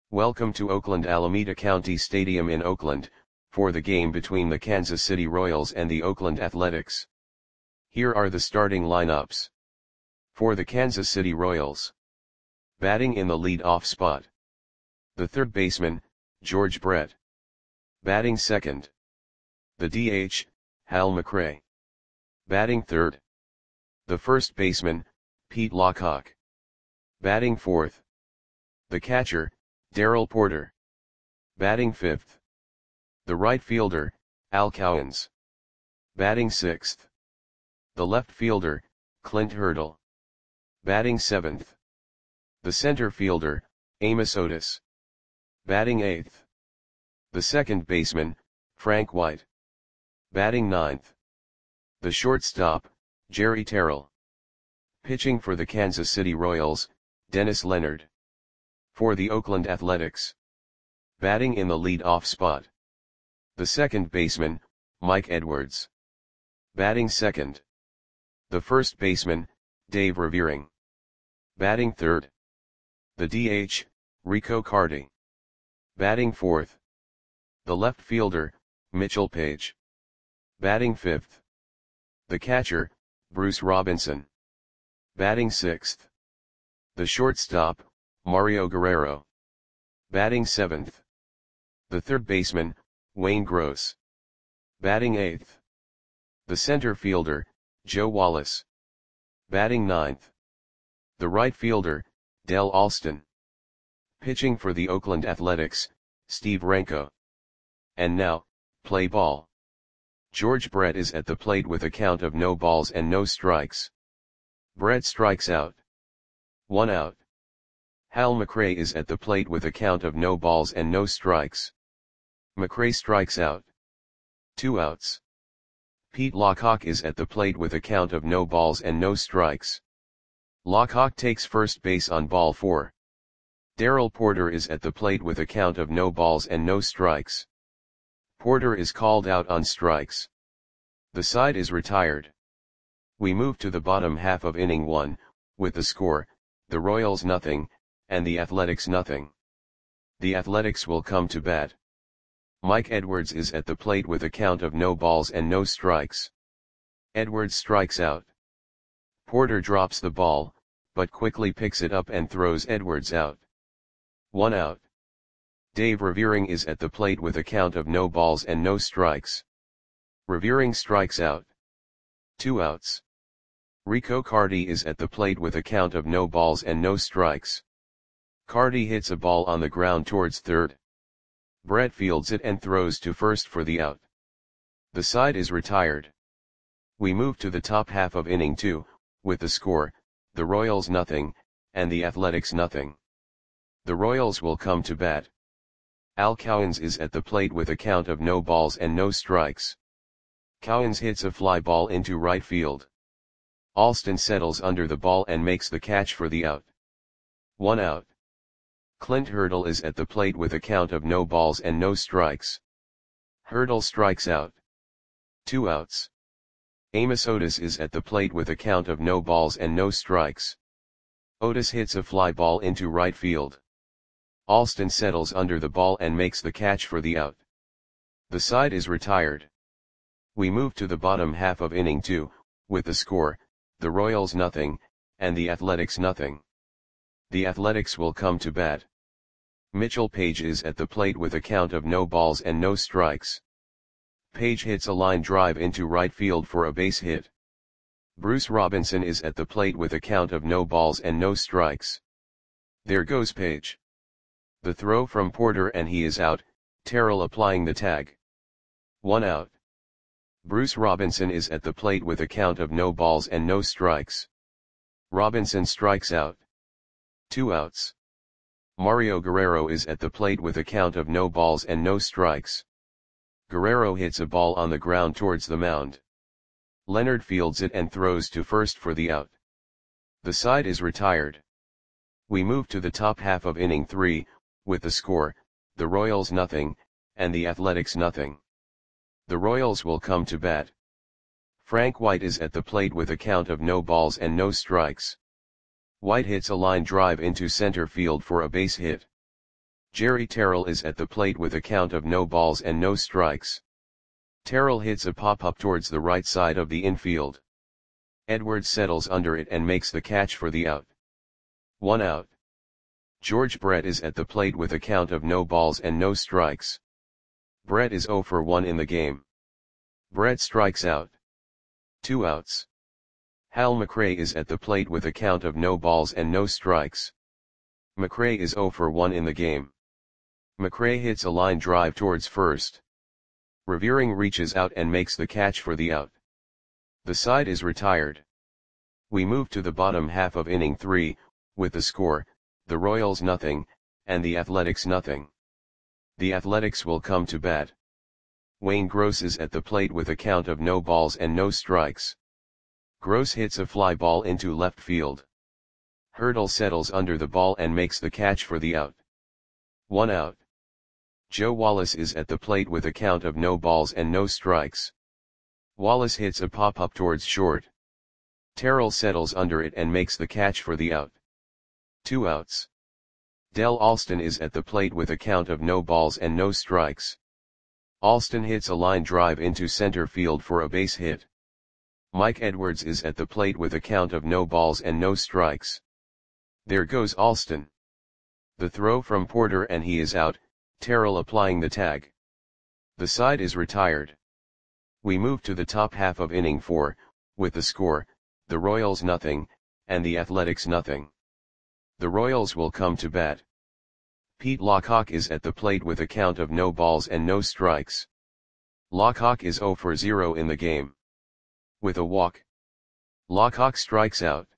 Welcome to Oakland Alameda County Stadium in Oakland, for the game between the Kansas City Royals and the Oakland Athletics. Here are the starting lineups. For the Kansas City Royals. Batting in the lead-off spot. The third baseman, George Brett. Batting second. The DH, Hal McRae. Batting third. The first baseman, Pete Lockhart. Batting fourth. The catcher, Darrell Porter. Batting fifth. The right fielder, Al Cowens. Batting sixth. The left fielder, Clint Hurdle. Batting seventh. The center fielder, Amos Otis. Batting eighth. The second baseman, Frank White. Batting ninth. The shortstop, Jerry Terrell. Pitching for the Kansas City Royals, Dennis Leonard. For the Oakland Athletics. Batting in the lead-off spot. The second baseman, Mike Edwards. Batting second. The first baseman, Dave Revering. Batting third. The DH, Rico Carty. Batting fourth. The left fielder, Mitchell Page. Batting fifth. The catcher, Bruce Robinson. Batting sixth. The shortstop, Mario Guerrero. Batting seventh. The third baseman, Wayne Gross. Batting eighth. The center fielder, Joe Wallace. Batting ninth. The right fielder, Del Alston. Pitching for the Oakland Athletics, Steve Renko. And now, play ball. George Brett is at the plate with a count of no balls and no strikes. Brett strikes out. 1 out. Hal McRae is at the plate with a count of no balls and no strikes. McRae strikes out. 2 outs. Pete Lockhart is at the plate with a count of no balls and no strikes. Lockhart takes first base on ball 4. Darrell Porter is at the plate with a count of no balls and no strikes. Porter is called out on strikes. The side is retired. We move to the bottom half of inning 1, with the score, the Royals 0, and the Athletics 0. The Athletics will come to bat. Mike Edwards is at the plate with a count of no balls and no strikes. Edwards strikes out. Porter drops the ball, but quickly picks it up and throws Edwards out. 1 out. Dave Revering is at the plate with a count of no balls and no strikes. Revering strikes out. 2 outs. Rico Carty is at the plate with a count of no balls and no strikes. Carty hits a ball on the ground towards third. Brett fields it and throws to first for the out. The side is retired. We move to the top half of inning 2, with the score, the Royals 0, and the Athletics 0. The Royals will come to bat. Al Cowens is at the plate with a count of no balls and no strikes. Cowens hits a fly ball into right field. Alston settles under the ball and makes the catch for the out. 1 out. Clint Hurdle is at the plate with a count of no balls and no strikes. Hurdle strikes out. 2 outs. Amos Otis is at the plate with a count of no balls and no strikes. Otis hits a fly ball into right field. Alston settles under the ball and makes the catch for the out. The side is retired. We move to the bottom half of inning 2, with the score, the Royals 0, and the Athletics 0. The Athletics will come to bat. Mitchell Page is at the plate with a count of no balls and no strikes. Page hits a line drive into right field for a base hit. Bruce Robinson is at the plate with a count of no balls and no strikes. There goes Page. The throw from Porter and he is out, Terrell applying the tag. 1 out. Bruce Robinson is at the plate with a count of no balls and no strikes. Robinson strikes out. 2 outs. Mario Guerrero is at the plate with a count of no balls and no strikes. Guerrero hits a ball on the ground towards the mound. Leonard fields it and throws to first for the out. The side is retired. We move to the top half of inning 3, with the score, the Royals 0, and the Athletics 0. The Royals will come to bat. Frank White is at the plate with a count of no balls and no strikes. White hits a line drive into center field for a base hit. Jerry Terrell is at the plate with a count of no balls and no strikes. Terrell hits a pop-up towards the right side of the infield. Edwards settles under it and makes the catch for the out. 1 out. George Brett is at the plate with a count of no balls and no strikes. Brett is 0 for 1 in the game. Brett strikes out. 2 outs. Hal McRae is at the plate with a count of no balls and no strikes. McRae is 0 for 1 in the game. McRae hits a line drive towards first. Revering reaches out and makes the catch for the out. The side is retired. We move to the bottom half of inning 3, with the score, the Royals nothing, and the Athletics nothing. The Athletics will come to bat. Wayne Gross is at the plate with a count of no balls and no strikes. Gross hits a fly ball into left field. Hurdle settles under the ball and makes the catch for the out. 1 out. Joe Wallace is at the plate with a count of no balls and no strikes. Wallace hits a pop-up towards short. Terrell settles under it and makes the catch for the out. 2 outs. Del Alston is at the plate with a count of no balls and no strikes. Alston hits a line drive into center field for a base hit. Mike Edwards is at the plate with a count of no balls and no strikes. There goes Alston. The throw from Porter and he is out, Terrell applying the tag. The side is retired. We move to the top half of inning 4, with the score, the Royals nothing, and the Athletics nothing. The Royals will come to bat. Pete Lockhawk is at the plate with a count of no balls and no strikes. Lockhawk is 0 for 0 in the game. With a walk. Lockhawk strikes out.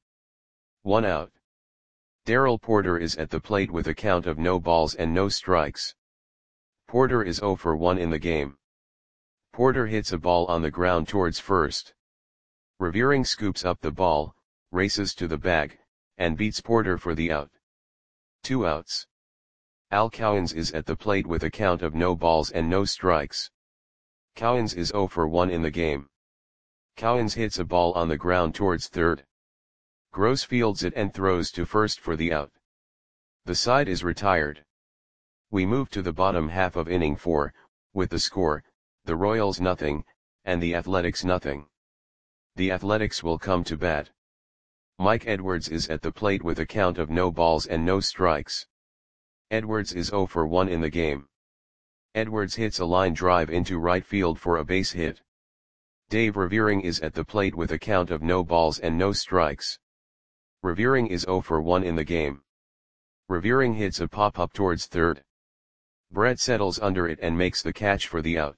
1 out. Darrell Porter is at the plate with a count of no balls and no strikes. Porter is 0 for 1 in the game. Porter hits a ball on the ground towards first. Revering scoops up the ball, races to the bag, and beats Porter for the out. 2 outs. Al Cowens is at the plate with a count of no balls and no strikes. Cowens is 0 for 1 in the game. Cowens hits a ball on the ground towards third. Gross fields it and throws to first for the out. The side is retired. We move to the bottom half of inning 4, with the score, the Royals nothing, and the Athletics nothing. The Athletics will come to bat. Mike Edwards is at the plate with a count of no balls and no strikes. Edwards is 0 for 1 in the game. Edwards hits a line drive into right field for a base hit. Dave Revering is at the plate with a count of no balls and no strikes. Revering is 0 for 1 in the game. Revering hits a pop-up towards third. Brett settles under it and makes the catch for the out.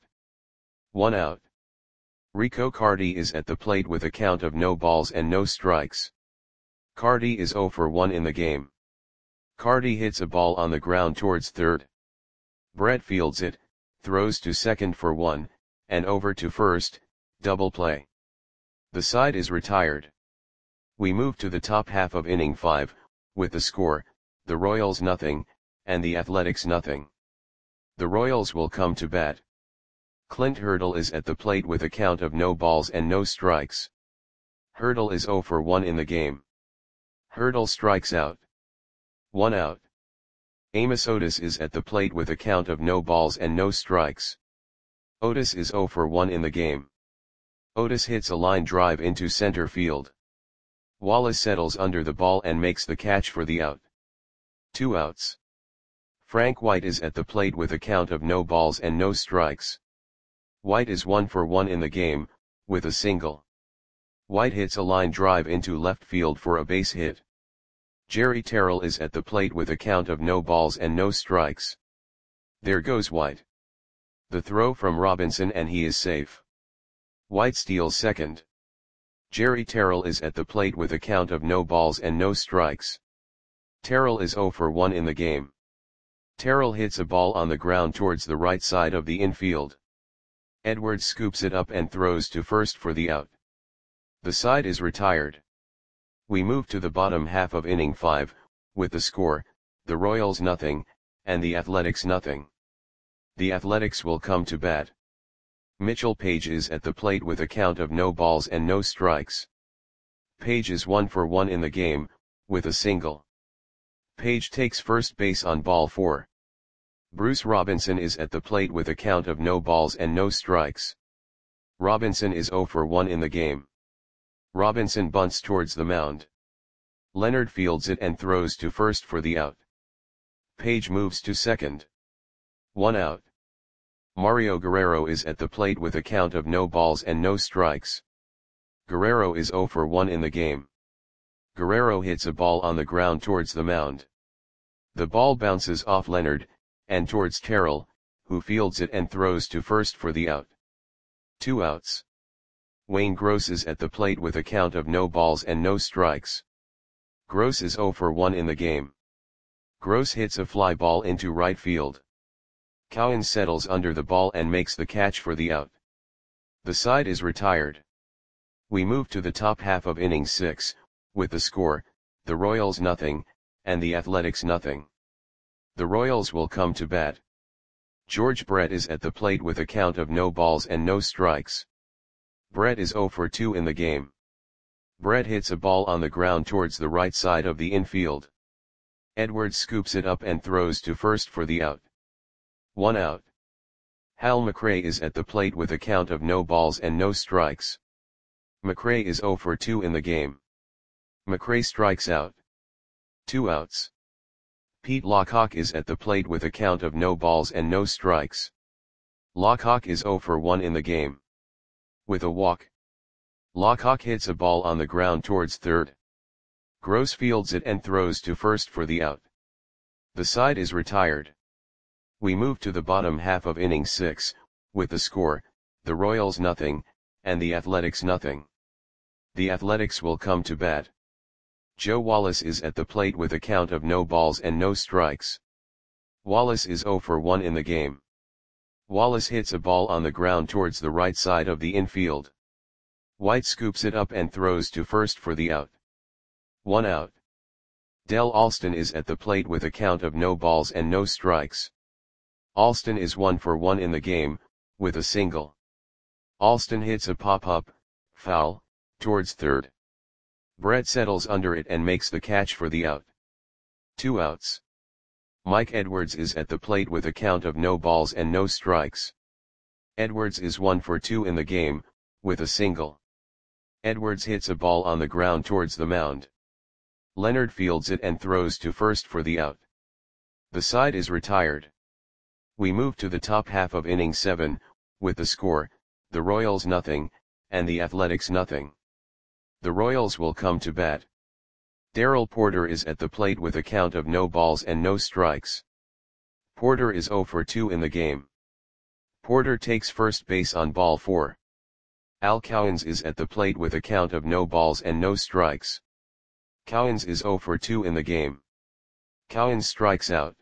1 out. Rico Carty is at the plate with a count of no balls and no strikes. Carty is 0 for 1 in the game. Carty hits a ball on the ground towards third. Brett fields it, throws to second for 1, and over to first, double play. The side is retired. We move to the top half of inning 5, with the score, the Royals nothing, and the Athletics nothing. The Royals will come to bat. Clint Hurdle is at the plate with a count of no balls and no strikes. Hurdle is 0 for 1 in the game. Hurdle strikes out. 1 out. Amos Otis is at the plate with a count of no balls and no strikes. Otis is 0 for 1 in the game. Otis hits a line drive into center field. Wallace settles under the ball and makes the catch for the out. 2 outs. Frank White is at the plate with a count of no balls and no strikes. White is 1 for 1 in the game, with a single. White hits a line drive into left field for a base hit. Jerry Terrell is at the plate with a count of no balls and no strikes. There goes White. The throw from Robinson and he is safe. White steals second. Jerry Terrell is at the plate with a count of no balls and no strikes. Terrell is 0 for 1 in the game. Terrell hits a ball on the ground towards the right side of the infield. Edwards scoops it up and throws to first for the out. The side is retired. We move to the bottom half of inning 5, with the score, the Royals nothing, and the Athletics nothing. The Athletics will come to bat. Mitchell Page is at the plate with a count of no balls and no strikes. Page is 1 for 1 in the game, with a single. Page takes first base on ball 4. Bruce Robinson is at the plate with a count of no balls and no strikes. Robinson is 0 for 1 in the game. Robinson bunts towards the mound. Leonard fields it and throws to first for the out. Page moves to second. 1 out. Mario Guerrero is at the plate with a count of no balls and no strikes. Guerrero is 0 for 1 in the game. Guerrero hits a ball on the ground towards the mound. The ball bounces off Leonard, and towards Terrell, who fields it and throws to first for the out. 2 outs. Wayne Gross is at the plate with a count of no balls and no strikes. Gross is 0 for 1 in the game. Gross hits a fly ball into right field. Cowan settles under the ball and makes the catch for the out. The side is retired. We move to the top half of inning 6, with the score, the Royals nothing, and the Athletics nothing. The Royals will come to bat. George Brett is at the plate with a count of no balls and no strikes. Brett is 0 for 2 in the game. Brett hits a ball on the ground towards the right side of the infield. Edwards scoops it up and throws to first for the out. 1 out. Hal McRae is at the plate with a count of no balls and no strikes. McRae is 0 for 2 in the game. McRae strikes out. 2 outs. Pete Lockhawk is at the plate with a count of no balls and no strikes. Lockhawk is 0 for 1 in the game. With a walk. Lockhawk hits a ball on the ground towards third. Gross fields it and throws to first for the out. The side is retired. We move to the bottom half of inning 6, with the score, the Royals nothing, and the Athletics nothing. The Athletics will come to bat. Joe Wallace is at the plate with a count of no balls and no strikes. Wallace is 0 for 1 in the game. Wallace hits a ball on the ground towards the right side of the infield. White scoops it up and throws to first for the out. 1 out. Del Alston is at the plate with a count of no balls and no strikes. Alston is 1 for 1 in the game, with a single. Alston hits a pop-up, foul, towards third. Brett settles under it and makes the catch for the out. 2 outs. Mike Edwards is at the plate with a count of no balls and no strikes. Edwards is 1 for 2 in the game, with a single. Edwards hits a ball on the ground towards the mound. Leonard fields it and throws to first for the out. The side is retired. We move to the top half of inning 7, with the score, the Royals nothing, and the Athletics nothing. The Royals will come to bat. Darrell Porter is at the plate with a count of no balls and no strikes. Porter is 0 for 2 in the game. Porter takes first base on ball 4. Al Cowens is at the plate with a count of no balls and no strikes. Cowens is 0 for 2 in the game. Cowens strikes out.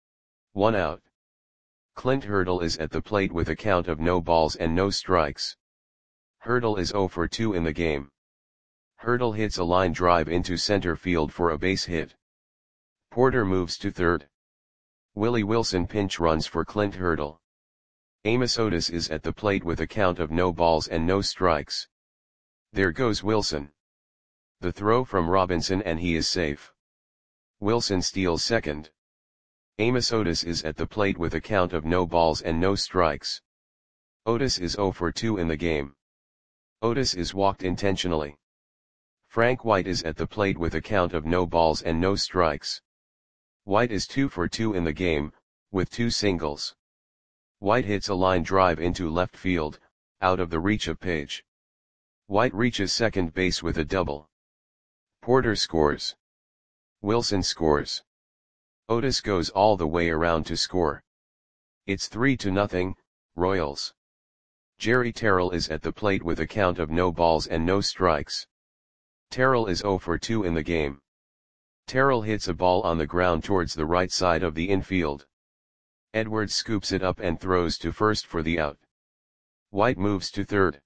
1 out. Clint Hurdle is at the plate with a count of no balls and no strikes. Hurdle is 0 for 2 in the game. Hurdle hits a line drive into center field for a base hit. Porter moves to third. Willie Wilson pinch runs for Clint Hurdle. Amos Otis is at the plate with a count of no balls and no strikes. There goes Wilson. The throw from Robinson and he is safe. Wilson steals second. Amos Otis is at the plate with a count of no balls and no strikes. Otis is 0 for 2 in the game. Otis is walked intentionally. Frank White is at the plate with a count of no balls and no strikes. White is 2 for 2 in the game, with 2 singles. White hits a line drive into left field, out of the reach of Page. White reaches second base with a double. Porter scores. Wilson scores. Otis goes all the way around to score. It's 3-0, Royals. Jerry Terrell is at the plate with a count of no balls and no strikes. Terrell is 0 for 2 in the game. Terrell hits a ball on the ground towards the right side of the infield. Edwards scoops it up and throws to first for the out. White moves to third.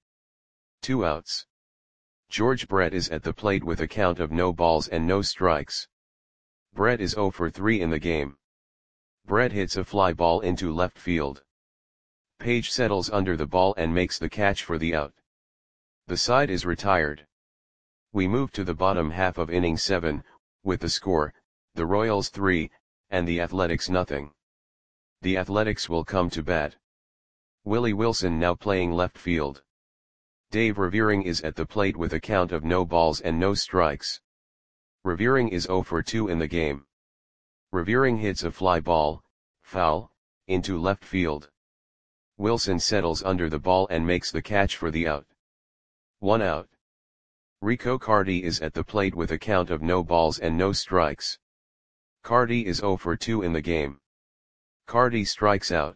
2 outs. George Brett is at the plate with a count of no balls and no strikes. Brett is 0 for 3 in the game. Brett hits a fly ball into left field. Page settles under the ball and makes the catch for the out. The side is retired. We move to the bottom half of inning 7, with the score, the Royals 3, and the Athletics nothing. The Athletics will come to bat. Willie Wilson now playing left field. Dave Revering is at the plate with a count of no balls and no strikes. Revering is 0 for 2 in the game. Revering hits a fly ball, foul, into left field. Wilson settles under the ball and makes the catch for the out. 1 out. Rico Carty is at the plate with a count of no balls and no strikes. Carty is 0 for 2 in the game. Carty strikes out.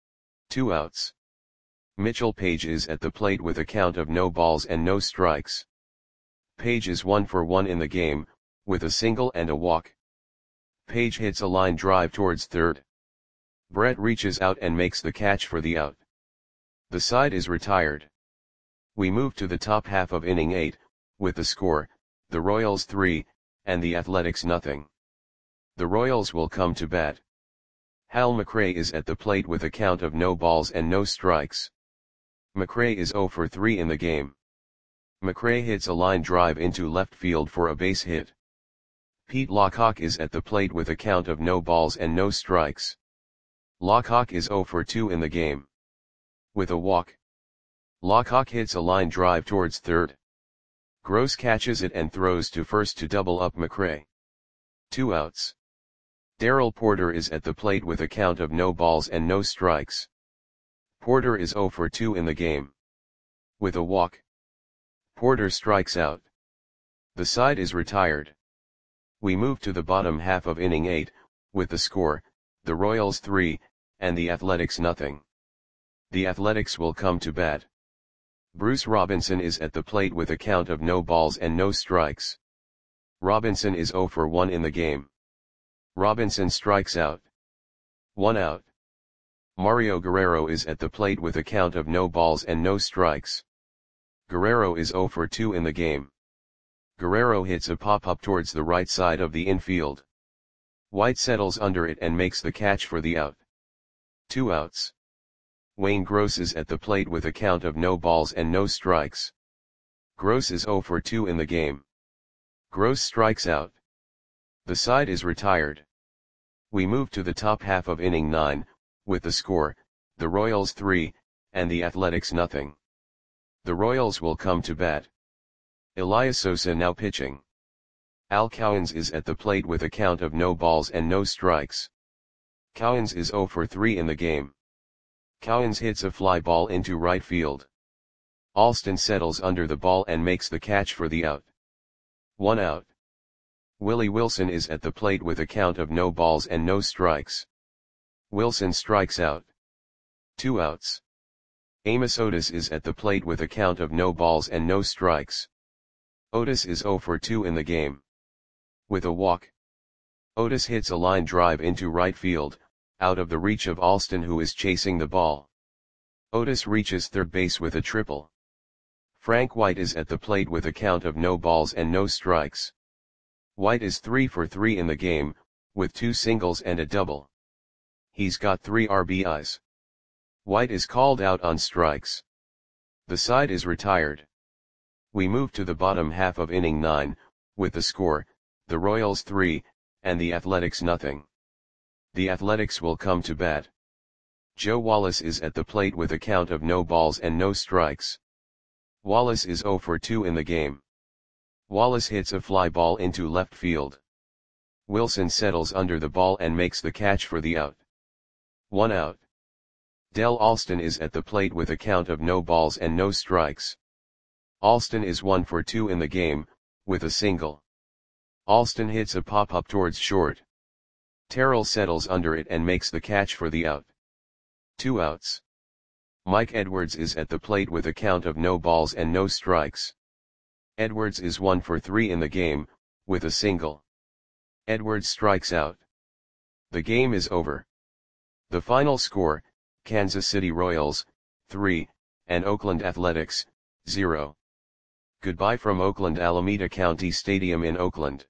2 outs. Mitchell Page is at the plate with a count of no balls and no strikes. Page is 1 for 1 in the game, with a single and a walk. Page hits a line drive towards third. Brett reaches out and makes the catch for the out. The side is retired. We move to the top half of inning 8, with the score, the Royals 3, and the Athletics nothing. The Royals will come to bat. Hal McRae is at the plate with a count of no balls and no strikes. McRae is 0 for 3 in the game. McRae hits a line drive into left field for a base hit. Pete Lockhawk is at the plate with a count of no balls and no strikes. Lockhawk is 0 for 2 in the game. With a walk. Lockhawk hits a line drive towards third. Gross catches it and throws to first to double up McRae. 2 outs. Darrell Porter is at the plate with a count of no balls and no strikes. Porter is 0 for 2 in the game. With a walk. Porter strikes out. The side is retired. We move to the bottom half of inning 8, with the score, the Royals 3, and the Athletics nothing. The Athletics will come to bat. Bruce Robinson is at the plate with a count of no balls and no strikes. Robinson is 0 for 1 in the game. Robinson strikes out. 1 out. Mario Guerrero is at the plate with a count of no balls and no strikes. Guerrero is 0 for 2 in the game. Guerrero hits a pop-up towards the right side of the infield. White settles under it and makes the catch for the out. 2 outs. Wayne Gross is at the plate with a count of no balls and no strikes. Gross is 0 for 2 in the game. Gross strikes out. The side is retired. We move to the top half of inning 9, with the score, the Royals 3, and the Athletics nothing. The Royals will come to bat. Elias Sosa now pitching. Al Cowens is at the plate with a count of no balls and no strikes. Cowens is 0 for 3 in the game. Cowens hits a fly ball into right field. Alston settles under the ball and makes the catch for the out. 1 out. Willie Wilson is at the plate with a count of no balls and no strikes. Wilson strikes out. 2 outs. Amos Otis is at the plate with a count of no balls and no strikes. Otis is 0 for 2 in the game. With a walk. Otis hits a line drive into right field, out of the reach of Alston who is chasing the ball. Otis reaches third base with a triple. Frank White is at the plate with a count of no balls and no strikes. White is 3 for 3 in the game, with 2 singles and a double. He's got 3 RBIs. White is called out on strikes. The side is retired. We move to the bottom half of inning 9, with the score, the Royals 3, and the Athletics nothing. The Athletics will come to bat. Joe Wallace is at the plate with a count of no balls and no strikes. Wallace is 0 for 2 in the game. Wallace hits a fly ball into left field. Wilson settles under the ball and makes the catch for the out. 1 out. Del Alston is at the plate with a count of no balls and no strikes. Alston is 1 for 2 in the game, with a single. Alston hits a pop-up towards short. Terrell settles under it and makes the catch for the out. 2 outs. Mike Edwards is at the plate with a count of no balls and no strikes. Edwards is 1 for 3 in the game, with a single. Edwards strikes out. The game is over. The final score, Kansas City Royals, 3, and Oakland Athletics, 0. Goodbye from Oakland Alameda County Stadium in Oakland.